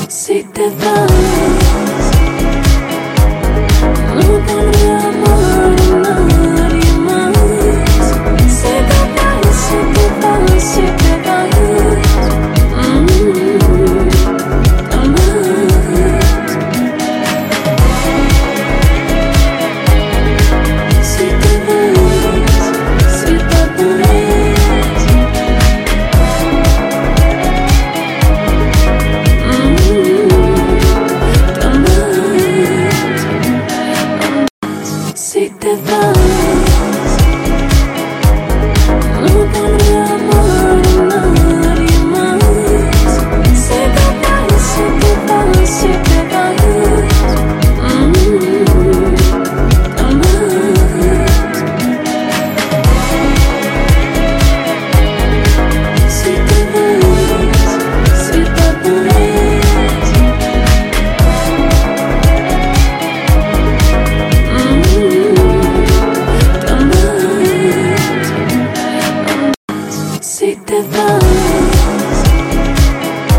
Si te vas, no podré amar a nadie más. Si te vas, si te vas, si te vas, jamás. Si te vas, si te vas, si te vas, no podré amar a nadie más. Si te vas, si te vas, si te vas, jamás. Si te vas, si te vas, si te vas.